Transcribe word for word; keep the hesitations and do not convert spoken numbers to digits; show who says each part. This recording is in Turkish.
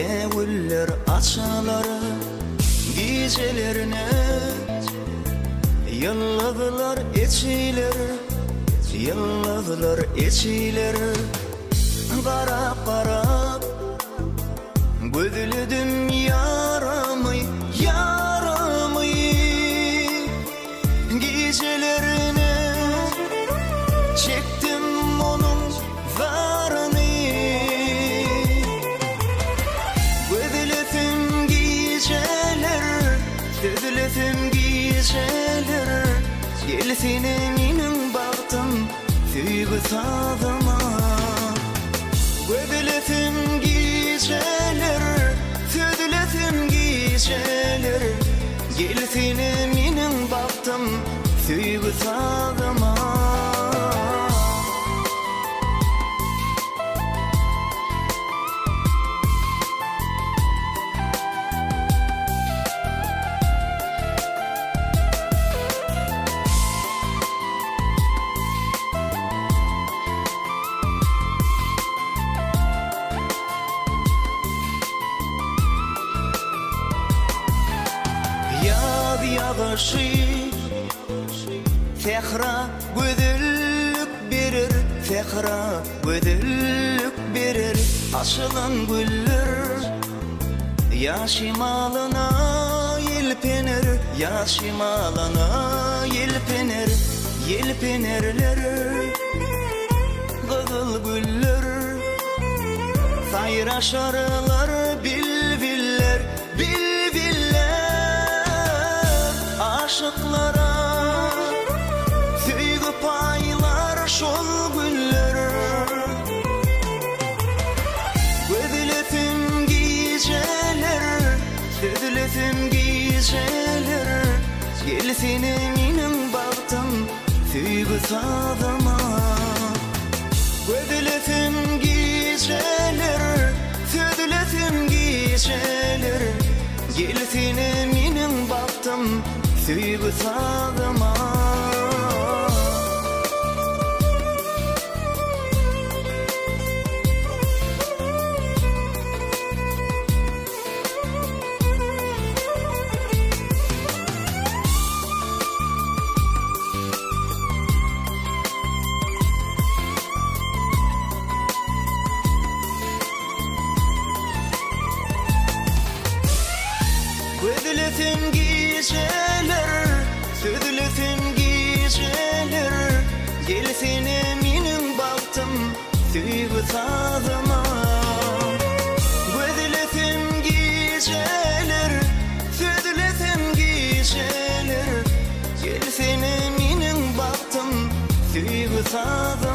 Speaker 1: Güller açalar gecelerine, yılladılar içiler, yılladılar içiler. Qarap qarap gözledim yaramı, yaramı. Gecelerine çektim onun varını. Gözledim geceler, gözledim geceler. Gelsin minin baktım tüyü tadıma. Gözledim geceler, gözledim geceler. Gelsin minin baktım tüyü tadıma. Yağdı yağışı Fehra güdüllük verir, fehra güdüllük verir. Açılan güller yaşimalına yelpenir, yaşimalına yelpenir, yelpenirler. Kızıl güller sayraşarlar bilviller, bilviller. Aşıklara süygü paylar şol güller. Gözledim geceler, gözledim geceler. Gelsin minin baktım süygü tadıma. Gözledim geceler, gözledim geceler. Gelsin minin baktım süygü tadıma. Gözledim geceler, gözledim geceler. Gelsin minin baktım süygü tadıma. Gözledim geceler, gözledim geceler. Gelsin minin baktım süygü tadıma.